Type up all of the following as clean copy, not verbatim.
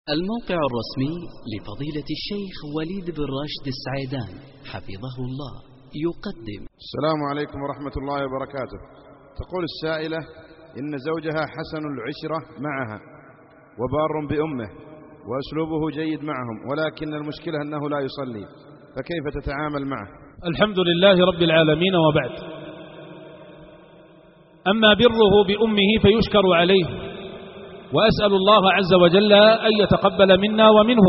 الموقع الرسمي لفضيلة الشيخ وليد بن راشد السعيدان حفظه الله يقدم. السلام عليكم ورحمة الله وبركاته. تقول السائلة إن زوجها حسن العشرة معها وبار بأمه وأسلوبه جيد معهم، ولكن المشكلة أنه لا يصلي، فكيف تتعامل معه؟ الحمد لله رب العالمين، وبعد. أما بره بأمه فيشكر عليه، وأسأل الله عز وجل أن يتقبل منا ومنه،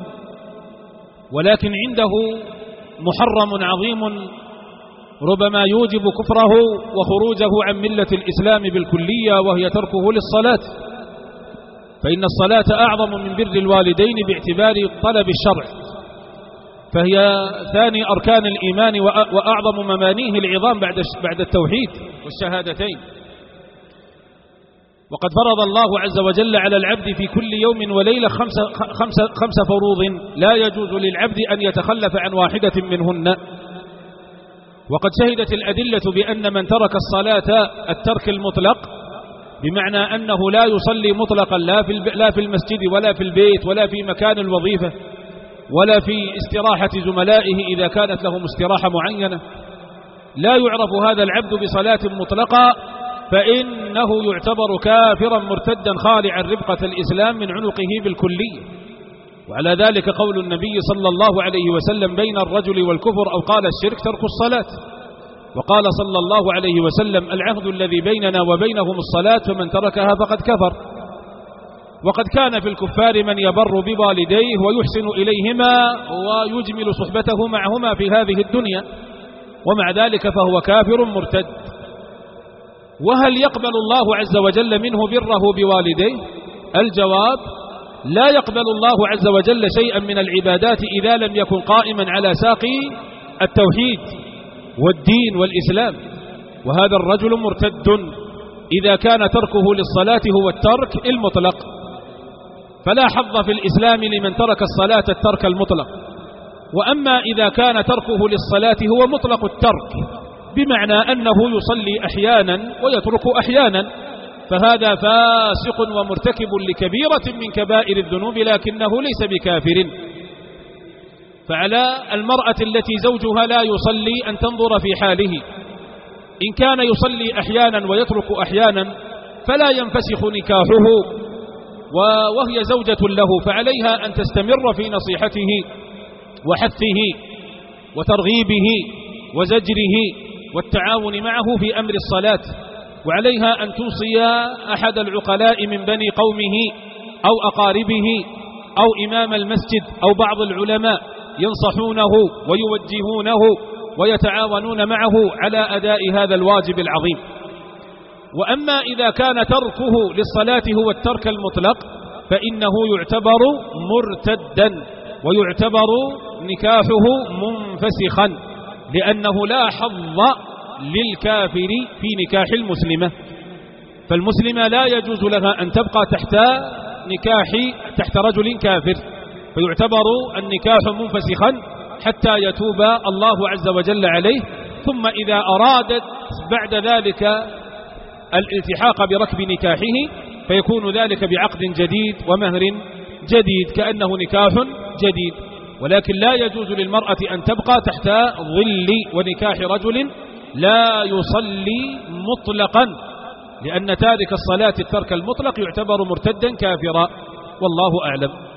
ولكن عنده محرم عظيم ربما يوجب كفره وخروجه عن ملة الإسلام بالكلية، وهي تركه للصلاة، فإن الصلاة أعظم من بر الوالدين باعتبار طلب الشرع، فهي ثاني أركان الإيمان وأعظم مبانيه العظام بعد التوحيد والشهادتين. وقد فرض الله عز وجل على العبد في كل يوم وليلة خمس فروض لا يجوز للعبد أن يتخلف عن واحدة منهن. وقد شهدت الأدلة بأن من ترك الصلاة الترك المطلق، بمعنى أنه لا يصلي مطلقا لا في المسجد ولا في البيت ولا في مكان الوظيفة ولا في استراحة زملائه إذا كانت لهم استراحة معينة، لا يعرف هذا العبد بصلاة مطلقة، فإنه يعتبر كافرا مرتدا خالعا ربقة الإسلام من عنقه بالكلية. وعلى ذلك قول النبي صلى الله عليه وسلم: بين الرجل والكفر أو قال الشرك ترك الصلاة. وقال صلى الله عليه وسلم: العهد الذي بيننا وبينهم الصلاة، فمن تركها فقد كفر. وقد كان في الكفار من يبر بوالديه ويحسن إليهما ويجمل صحبته معهما في هذه الدنيا، ومع ذلك فهو كافر مرتد. وهل يقبل الله عز وجل منه بره بوالديه؟ الجواب: لا يقبل الله عز وجل شيئا من العبادات إذا لم يكن قائما على ساق التوحيد والدين والإسلام، وهذا الرجل مرتد إذا كان تركه للصلاة هو الترك المطلق، فلا حظ في الإسلام لمن ترك الصلاة الترك المطلق. وأما إذا كان تركه للصلاة هو مطلق الترك، بمعنى أنه يصلي أحيانا ويترك أحيانا، فهذا فاسق ومرتكب لكبيرة من كبائر الذنوب، لكنه ليس بكافر. فعلى المرأة التي زوجها لا يصلي أن تنظر في حاله، إن كان يصلي أحيانا ويترك أحيانا فلا ينفسخ نكاحه وهي زوجة له، فعليها أن تستمر في نصيحته وحثه وترغيبه وزجره والتعاون معه في أمر الصلاة، وعليها أن توصي أحد العقلاء من بني قومه أو أقاربه أو إمام المسجد أو بعض العلماء ينصحونه ويوجهونه ويتعاونون معه على أداء هذا الواجب العظيم. وأما إذا كان تركه للصلاة هو الترك المطلق، فإنه يعتبر مرتدا ويعتبر نكاحه منفسخا، لأنه لا حظ للكافر في نكاح المسلمة، فالمسلمة لا يجوز لها أن تبقى تحت رجل كافر، فيعتبر النكاح منفسخا حتى يتوب الله عز وجل عليه، ثم إذا أرادت بعد ذلك الالتحاق بركب نكاحه فيكون ذلك بعقد جديد ومهر جديد كأنه نكاح جديد. ولكن لا يجوز للمرأة أن تبقى تحت ظل ونكاح رجل لا يصلي مطلقا، لأن تارك الصلاة الترك المطلق يعتبر مرتدا كافرا، والله أعلم.